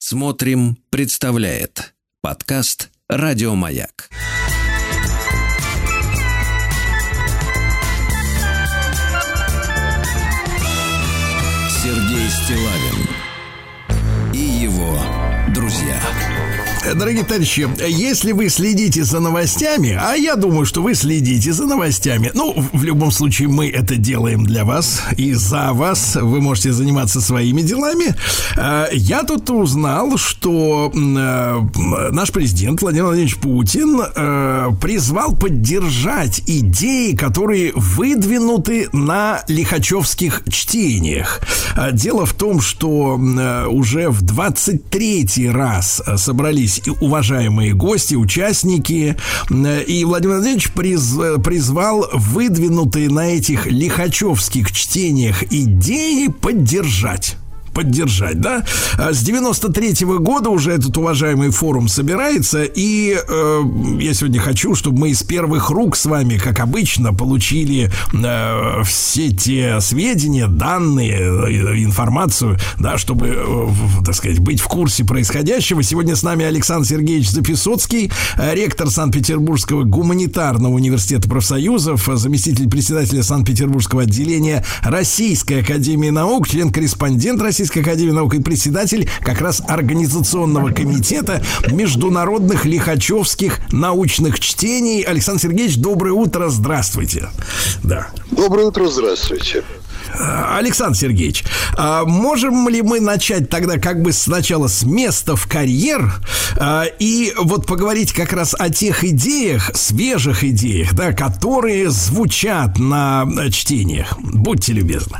Смотрим, представляет подкаст «Радио Маяк». Сергей Стиллавин и его друзья. Дорогие товарищи, если вы следите за новостями, а я думаю, что вы следите за новостями, в любом случае мы это делаем для вас и за вас, вы можете заниматься своими делами. Я тут узнал, что наш президент Владимир Владимирович Путин призвал поддержать идеи, которые выдвинуты на лихачевских чтениях. Дело в том, что уже в 23-й раз собрались уважаемые гости, участники, и Владимир Владимирович призвал выдвинутые на этих лихачевских чтениях идеи поддержать, да? С 93-го года уже этот уважаемый форум собирается, и я сегодня хочу, чтобы мы из первых рук с вами, как обычно, получили все те сведения, данные, информацию, да, чтобы, так сказать, быть в курсе происходящего. Сегодня с нами Александр Сергеевич Записоцкий, ректор Санкт-Петербургского гуманитарного университета профсоюзов, заместитель председателя Санкт-Петербургского отделения Российской академии наук, член-корреспондент Российской академии наук и председатель как раз организационного комитета международных лихачевских научных чтений. Александр Сергеевич, доброе утро, здравствуйте. Да. Доброе утро, здравствуйте. Александр Сергеевич, можем ли мы начать тогда как бы сначала с места в карьер и вот поговорить как раз о тех идеях, свежих идеях, да, которые звучат на чтениях? Будьте любезны.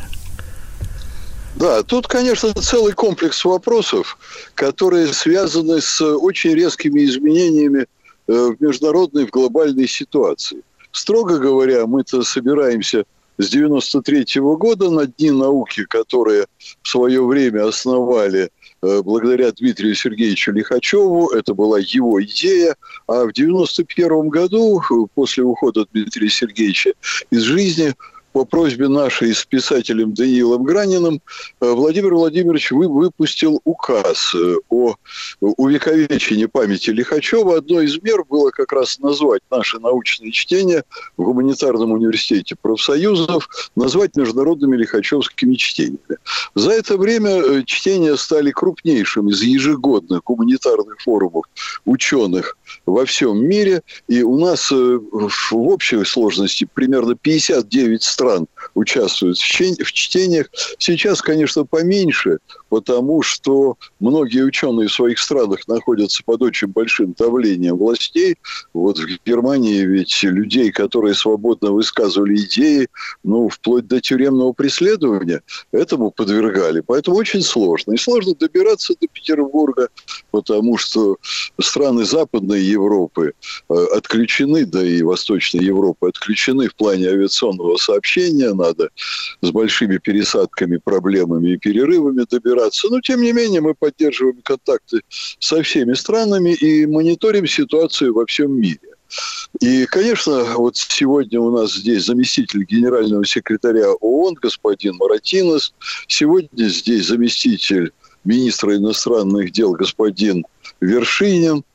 Да, тут, конечно, целый комплекс вопросов, которые связаны с очень резкими изменениями в международной, в глобальной ситуации. Строго говоря, мы-то собираемся с 93-го года на Дни науки, которые в свое время основали благодаря Дмитрию Сергеевичу Лихачеву. Это была его идея. А в 91-м году, после ухода Дмитрия Сергеевича из жизни, по просьбе нашей с писателем Даниилом Граниным, Владимир Владимирович выпустил указ о увековечении памяти Лихачева. Одной из мер было как раз назвать наши научные чтения в Гуманитарном университете профсоюзов, назвать международными лихачевскими чтениями. За это время чтения стали крупнейшим из ежегодных гуманитарных форумов ученых во всем мире. И у нас в общей сложности примерно 59 стран участвуют в чтениях. Сейчас, конечно, поменьше, потому что многие ученые в своих странах находятся под очень большим давлением властей. Вот в Германии ведь людей, которые свободно высказывали идеи, вплоть до тюремного преследования, этому подвергали. Поэтому очень сложно. И сложно добираться до Петербурга, потому что страны Западной Европы отключены, да и Восточной Европы отключены в плане авиационного сообщения. Надо с большими пересадками, проблемами и перерывами добираться. Но, тем не менее, мы поддерживаем контакты со всеми странами и мониторим ситуацию во всем мире. И, конечно, вот сегодня у нас здесь заместитель генерального секретаря ООН господин Моратинос. Сегодня здесь заместитель министра иностранных дел господин Вершинин.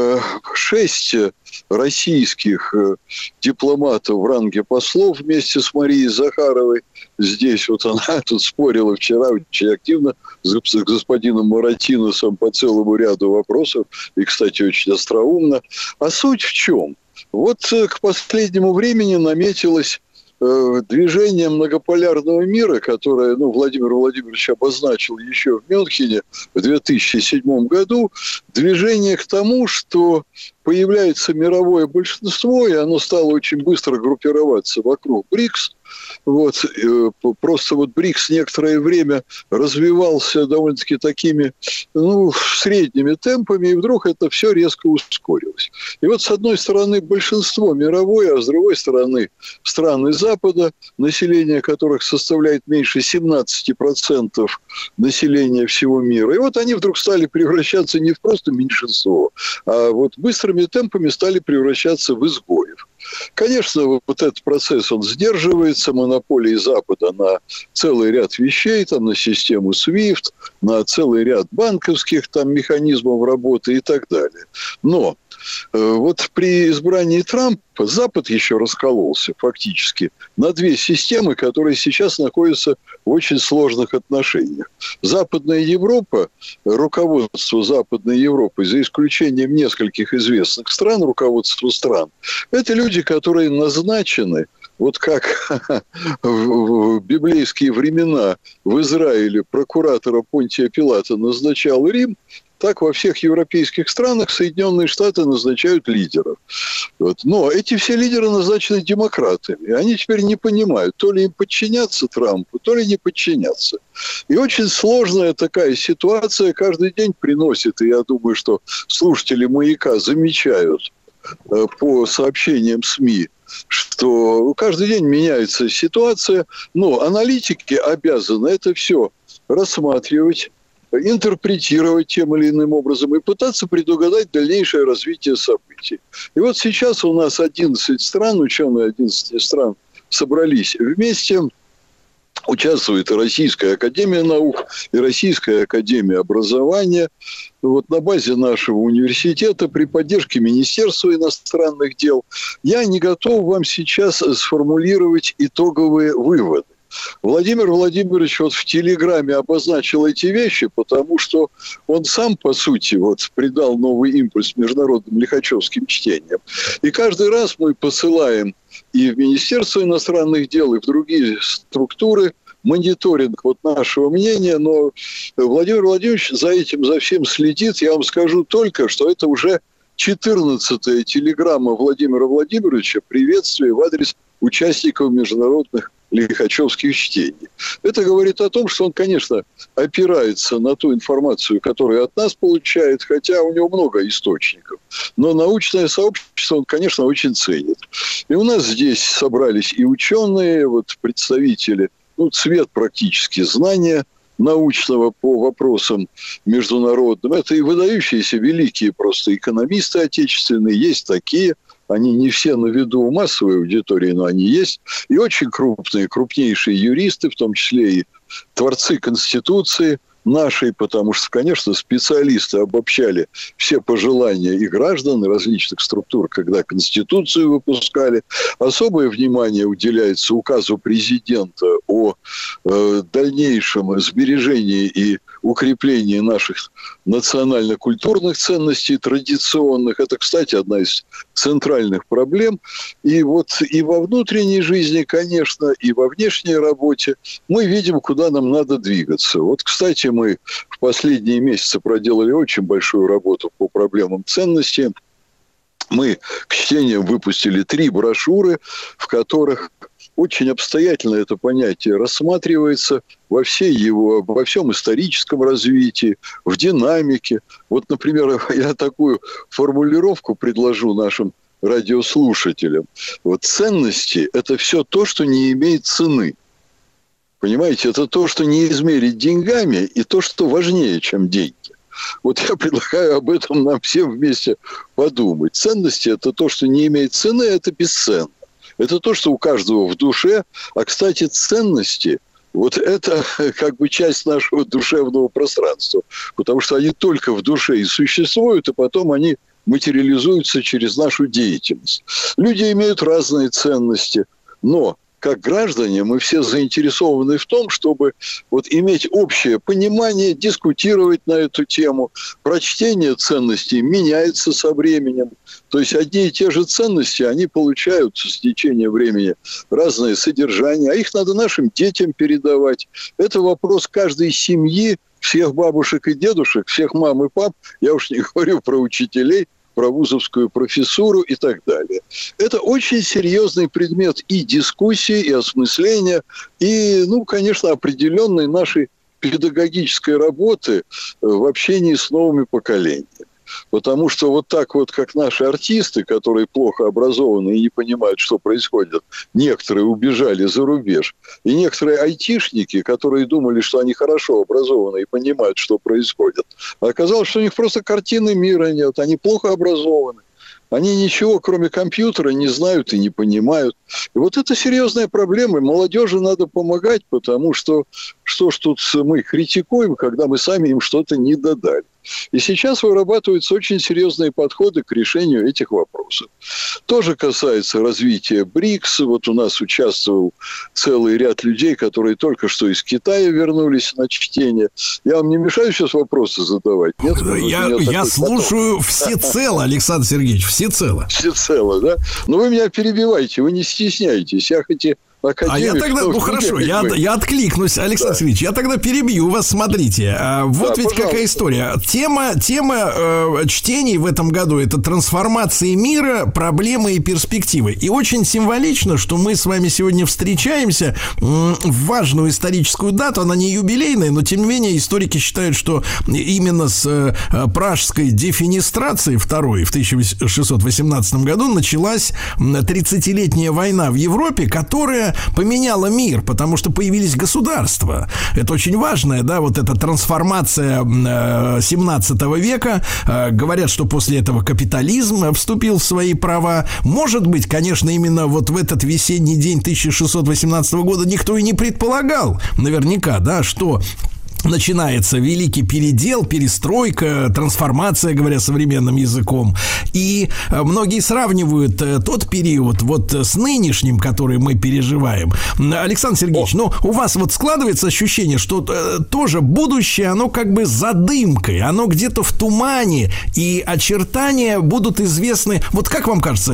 6 российских дипломатов в ранге послов вместе с Марией Захаровой. Здесь вот она тут спорила вчера очень активно с господином Моратиносом по целому ряду вопросов. И, кстати, очень остроумно. А суть в чем? Вот к последнему времени наметилось движение многополярного мира, которое Владимир Владимирович обозначил еще в Мюнхене в 2007 году, движение к тому, что появляется мировое большинство, и оно стало очень быстро группироваться вокруг БРИКС. Просто БРИКС некоторое время развивался довольно-таки такими средними темпами, и вдруг это все резко ускорилось. И вот с одной стороны большинство мировое, а с другой стороны страны Запада, население которых составляет меньше 17% населения всего мира. И вот они вдруг стали превращаться не в просто меньшинство, а вот быстрыми темпами стали превращаться в изгоев. Конечно, вот этот процесс, он сдерживается монополией Запада на целый ряд вещей, там, на систему SWIFT, на целый ряд банковских там механизмов работы и так далее. Но вот при избрании Трампа Запад еще раскололся фактически на две системы, которые сейчас находятся в очень сложных отношениях. Западная Европа, руководство Западной Европы, за исключением нескольких известных стран, руководство стран, это люди, которые назначены, вот как в библейские времена в Израиле прокуратора Понтия Пилата назначал Рим, так во всех европейских странах Соединенные Штаты назначают лидеров. Вот. Но эти все лидеры назначены демократами. И они теперь не понимают, то ли им подчиняться Трампу, то ли не подчиняться. И очень сложная такая ситуация каждый день приносит. И я думаю, что слушатели «Маяка» замечают по сообщениям СМИ, что каждый день меняется ситуация. Но аналитики обязаны это все рассматривать, интерпретировать тем или иным образом и пытаться предугадать дальнейшее развитие событий. И вот сейчас у нас 11 стран, ученые 11 стран собрались вместе. Участвует и Российская академия наук, и Российская академия образования. Вот на базе нашего университета при поддержке Министерства иностранных дел. Я не готов вам сейчас сформулировать итоговые выводы. Владимир Владимирович вот в Телеграме обозначил эти вещи, потому что он сам, по сути, вот придал новый импульс международным лихачевским чтениям. И каждый раз мы посылаем и в Министерство иностранных дел, и в другие структуры мониторинг вот нашего мнения, но Владимир Владимирович за этим, за всем следит. Я вам скажу только, что это уже 14-я телеграмма Владимира Владимировича приветствия в адрес участников международных лихачевских чтений. Это говорит о том, что он, конечно, опирается на ту информацию, которую от нас получает, хотя у него много источников. Но научное сообщество он, конечно, очень ценит. И у нас здесь собрались и ученые, вот представители, цвет практически знания научного по вопросам международным. Это и выдающиеся великие просто экономисты отечественные, есть такие. Они не все на виду у массовой аудитории, но они есть. И очень крупные, крупнейшие юристы, в том числе и творцы Конституции нашей, потому что, конечно, специалисты обобщали все пожелания и граждан, и различных структур, когда Конституцию выпускали. Особое внимание уделяется указу президента о дальнейшем сбережении и укреплении наших национально-культурных ценностей традиционных. Это, кстати, одна из центральных проблем. И вот и во внутренней жизни, конечно, и во внешней работе мы видим, куда нам надо двигаться. Вот, кстати, мы в последние месяцы проделали очень большую работу по проблемам ценностей. Мы к чтениям выпустили 3 брошюры, в которых очень обстоятельно это понятие рассматривается во всем историческом развитии, в динамике. Вот, например, я такую формулировку предложу нашим радиослушателям. Вот ценности – это все то, что не имеет цены. Понимаете, это то, что не измерить деньгами, и то, что важнее, чем деньги. Вот я предлагаю об этом нам всем вместе подумать. Ценности – это то, что не имеет цены, это бесценно. Это то, что у каждого в душе. А, кстати, ценности – вот это как бы часть нашего душевного пространства. Потому что они только в душе и существуют, и потом они материализуются через нашу деятельность. Люди имеют разные ценности, но как граждане мы все заинтересованы в том, чтобы вот иметь общее понимание, дискутировать на эту тему. Прочтение ценностей меняется со временем. То есть одни и те же ценности, они получают с течением времени разное содержание, а их надо нашим детям передавать. Это вопрос каждой семьи, всех бабушек и дедушек, всех мам и пап. Я уж не говорю про учителей, про вузовскую профессуру и так далее. Это очень серьезный предмет и дискуссии, и осмысления, и, конечно, определенной нашей педагогической работы в общении с новыми поколениями. Потому что вот так вот, как наши артисты, которые плохо образованы и не понимают, что происходит, некоторые убежали за рубеж, и некоторые айтишники, которые думали, что они хорошо образованы и понимают, что происходит, а оказалось, что у них просто картины мира нет, они плохо образованы. Они ничего, кроме компьютера, не знают и не понимают. И вот это серьезная проблема. Молодежи надо помогать, потому что ж тут мы критикуем, когда мы сами им что-то не додали. И сейчас вырабатываются очень серьезные подходы к решению этих вопросов. Тоже касается развития БРИКС. Вот у нас участвовал целый ряд людей, которые только что из Китая вернулись на чтение. Я вам не мешаю сейчас вопросы задавать? Нет? Я слушаю всецело, Александр Сергеевич, всецело. Всецело, да? Но вы меня перебиваете, вы не стесняйтесь. Я хоть и академик, я тогда, хорошо, я откликнусь, Александр Сергеевич, я тогда перебью вас, смотрите. Вот ведь какая история. Тема чтений в этом году — это трансформации мира, проблемы и перспективы. И очень символично, что мы с вами сегодня встречаемся в важную историческую дату. Она не юбилейная, но тем не менее историки считают, что именно с пражской дефенестрации второй в 1618 году началась 30-летняя война в Европе, которая поменяла мир, потому что появились государства. Это очень важная, да, вот эта трансформация 17 века. Говорят, что после этого капитализм вступил в свои права. Может быть, конечно, именно вот в этот весенний день 1618 года никто и не предполагал, наверняка, да, что начинается великий передел, перестройка, трансформация, говоря современным языком. И многие сравнивают тот период вот с нынешним, который мы переживаем. Александр Сергеевич, ну, у вас вот складывается ощущение, что тоже будущее, оно как бы за дымкой, оно где-то в тумане, и очертания будут известны. Вот как вам кажется,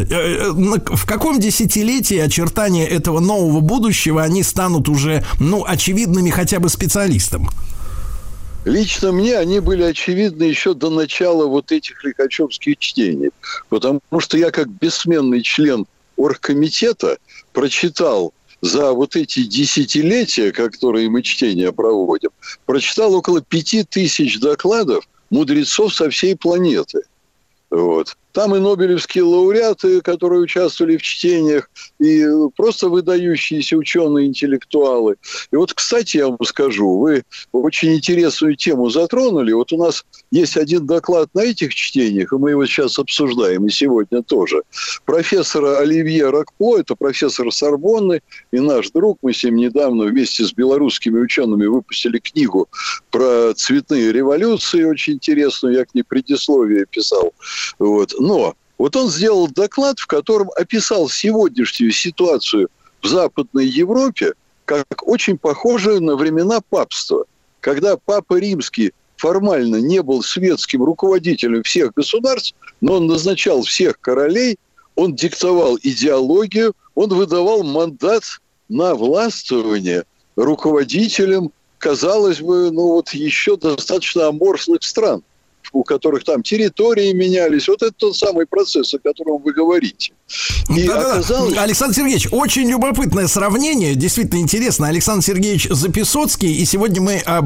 в каком десятилетии очертания этого нового будущего, они станут уже, ну, очевидными хотя бы специалистам? Лично мне они были очевидны еще до начала вот этих лихачевских чтений. Потому что я, как бессменный член оргкомитета, прочитал за вот эти десятилетия, которые мы чтения проводим, прочитал около 5000 докладов мудрецов со всей планеты. Вот. Там и нобелевские лауреаты, которые участвовали в чтениях, и просто выдающиеся ученые-интеллектуалы. И вот, кстати, я вам скажу, вы очень интересную тему затронули. Вот у нас есть один доклад на этих чтениях, и мы его сейчас обсуждаем, и сегодня тоже. Профессора Оливье Рокпло, это профессор Сорбонны и наш друг. Мы с ним недавно вместе с белорусскими учеными выпустили книгу про цветные революции, очень интересную, я к ней предисловие писал. Вот. Но вот он сделал доклад, в котором описал сегодняшнюю ситуацию в Западной Европе как очень похожую на времена папства, когда Папа Римский формально не был светским руководителем всех государств, но он назначал всех королей, он диктовал идеологию, он выдавал мандат на властвование руководителям, казалось бы, ну вот еще достаточно аморфных стран, у которых там территории менялись. Вот это тот самый процесс, о котором вы говорите. И оказалось... Александр Сергеевич, очень любопытное сравнение, действительно интересно. Александр Сергеевич Записоцкий, и сегодня мы об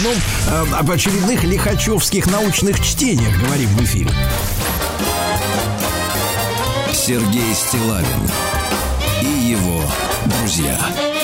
очередных лихачевских научных чтениях говорим в эфире. Сергей Стиллавин и его друзья.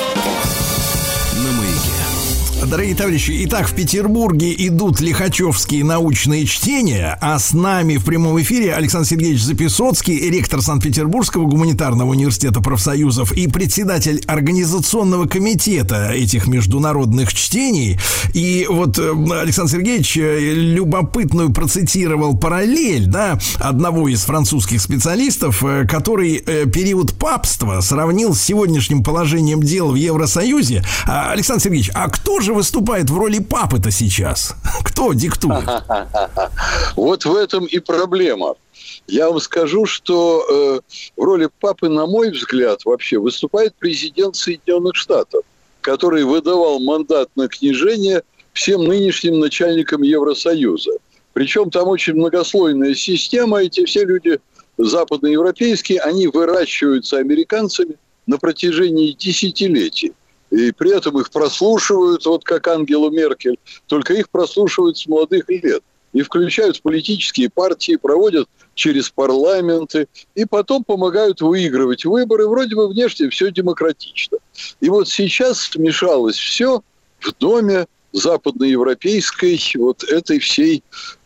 Дорогие товарищи, итак, в Петербурге идут лихачевские научные чтения, а с нами в прямом эфире Александр Сергеевич Записоцкий, ректор Санкт-Петербургского гуманитарного университета профсоюзов и председатель организационного комитета этих международных чтений. И вот Александр Сергеевич любопытную процитировал параллель, да, одного из французских специалистов, который период папства сравнил с сегодняшним положением дел в Евросоюзе. Александр Сергеевич, а кто же выступает в роли папы-то сейчас? Кто диктует? Вот в этом и проблема. Я вам скажу, что в роли папы, на мой взгляд, вообще выступает президент Соединенных Штатов, который выдавал мандат на княжение всем нынешним начальникам Евросоюза. Причем там очень многослойная система. Эти все люди западноевропейские, они выращиваются американцами на протяжении десятилетий. И при этом их прослушивают, вот как Ангелу Меркель, только их прослушивают с молодых лет. И включают в политические партии, проводят через парламенты, и потом помогают выигрывать выборы. Вроде бы внешне все демократично. И вот сейчас смешалось все в доме западноевропейской вот этой всей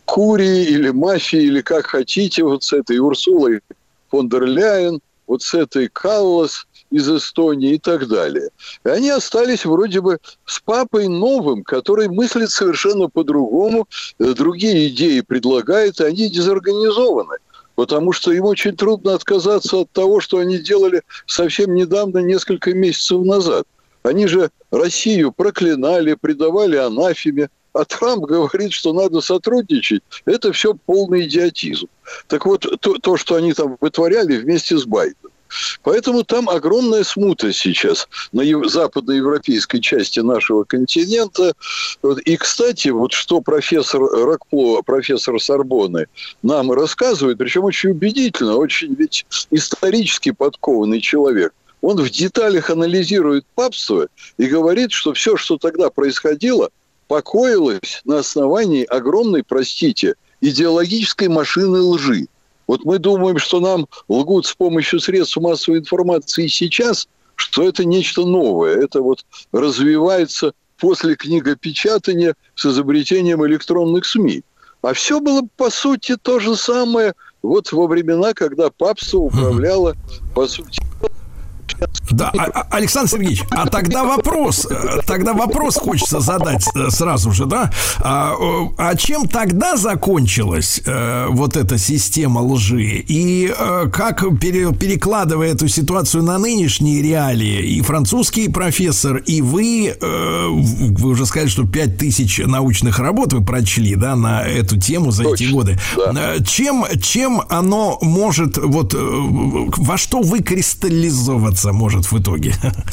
Курии или мафии, или как хотите, вот с этой Урсулой фон дер Ляйен, вот с этой Каллас из Эстонии и так далее. И они остались вроде бы с папой новым, который мыслит совершенно по-другому, другие идеи предлагает, и они дезорганизованы. Потому что им очень трудно отказаться от того, что они делали совсем недавно, несколько месяцев назад. Они же Россию проклинали, предавали анафеме, а Трамп говорит, что надо сотрудничать. Это все полный идиотизм. Так вот, то, что они там вытворяли вместе с Байденом. Поэтому там огромная смута сейчас на западноевропейской части нашего континента. И, кстати, вот что профессор Рокпло, профессор Сорбонны, нам рассказывает, причем очень убедительно, очень ведь исторически подкованный человек. Он в деталях анализирует папство и говорит, что все, что тогда происходило, покоилось на основании огромной, простите, идеологической машины лжи. Вот мы думаем, что нам лгут с помощью средств массовой информации сейчас, что это нечто новое. Это вот развивается после книгопечатания с изобретением электронных СМИ. А все было, по сути, то же самое вот во времена, когда папство управляло, по сути... Да, Александр Сергеевич, а тогда вопрос хочется задать сразу же, да? А чем тогда закончилась вот эта система лжи? И как, перекладывая эту ситуацию на нынешние реалии, и французский профессор, и вы уже сказали, что 5000 научных работ вы прочли, да, на эту тему за эти годы. Да. Чем оно может, вот, во что выкристаллизоваться может в итоге?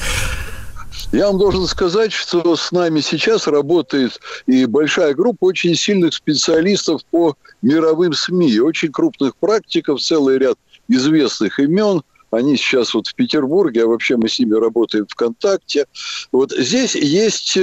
Я вам должен сказать, что с нами сейчас работает и большая группа очень сильных специалистов по мировым СМИ, очень крупных практиков, целый ряд известных имен. Они сейчас вот в Петербурге, а вообще мы с ними работаем ВКонтакте. Вот здесь есть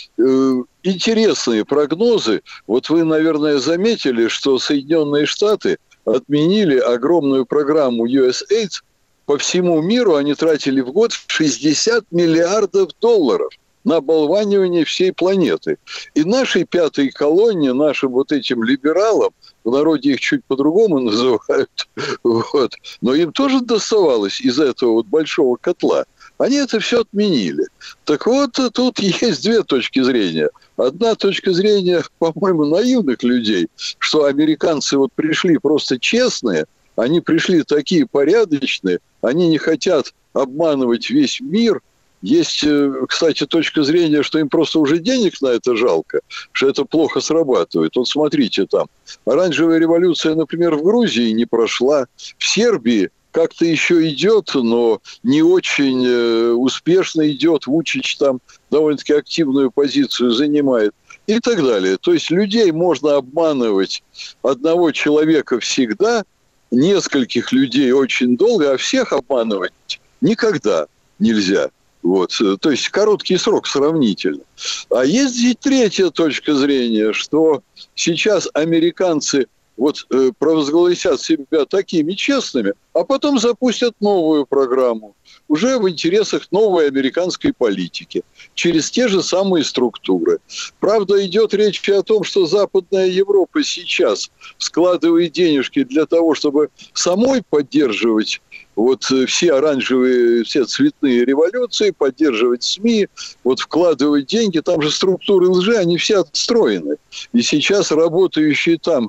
интересные прогнозы. Вот вы, наверное, заметили, что Соединенные Штаты отменили огромную программу USAID. По всему миру они тратили в год 60 миллиардов долларов на оболванивание всей планеты. И нашей пятой колонии, нашим вот этим либералам, в народе их чуть по-другому называют, вот, но им тоже доставалось из этого вот большого котла. Они это все отменили. Так вот, тут есть две точки зрения. Одна точка зрения, по-моему, наивных людей, что американцы вот пришли просто честные, они пришли такие порядочные, они не хотят обманывать весь мир. Есть, кстати, точка зрения, что им просто уже денег на это жалко, что это плохо срабатывает. Вот смотрите там. Оранжевая революция, например, в Грузии не прошла. В Сербии как-то еще идет, но не очень успешно идет. Вучич там довольно-таки активную позицию занимает. И так далее. То есть людей можно обманывать одного человека всегда, нескольких людей очень долго, а всех обманывать никогда нельзя. Вот. То есть короткий срок сравнительно. А есть и третья точка зрения, что сейчас американцы вот провозгласят себя такими честными, а потом запустят новую программу уже в интересах новой американской политики через те же самые структуры. Правда, идет речь о том, что Западная Европа сейчас складывает денежки для того, чтобы самой поддерживать вот все оранжевые, все цветные революции, поддерживать СМИ, вот вкладывать деньги. Там же структуры лжи, они все отстроены. И сейчас работающие там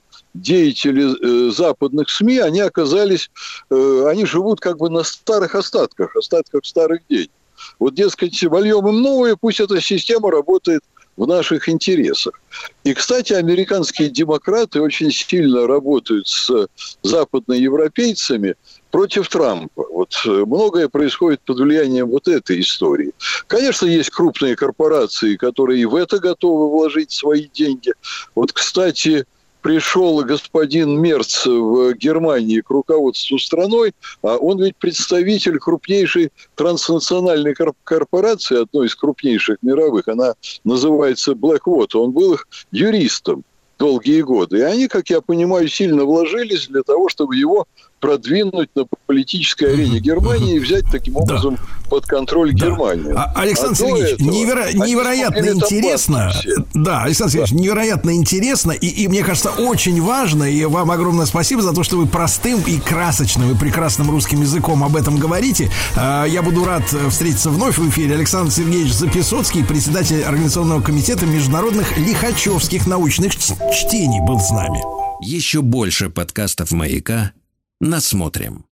деятели западных СМИ, они оказались, они живут как бы на старых остатках старых денег. Вот, дескать, вольем им новое, пусть эта система работает в наших интересах. И, кстати, американские демократы очень сильно работают с западноевропейцами против Трампа. Вот многое происходит под влиянием вот этой истории. Конечно, есть крупные корпорации, которые и в это готовы вложить свои деньги. Вот, кстати, пришел господин Мерц в Германии к руководству страной, а он ведь представитель крупнейшей транснациональной корпорации, одной из крупнейших мировых, она называется Blackwater. Он был их юристом долгие годы. И они, как я понимаю, сильно вложились для того, чтобы его продвинуть на политической арене Германии и взять таким образом под контроль Германии. Александр Сергеевич, невероятно интересно. Да, Александр Сергеевич, невероятно интересно. И мне кажется, очень важно. И вам огромное спасибо за то, что вы простым и красочным, и прекрасным русским языком об этом говорите. Я буду рад встретиться вновь в эфире. Александр Сергеевич Записоцкий, председатель Организационного комитета международных лихачевских научных чтений, был с нами. Еще больше подкастов «Маяка» насмотрим.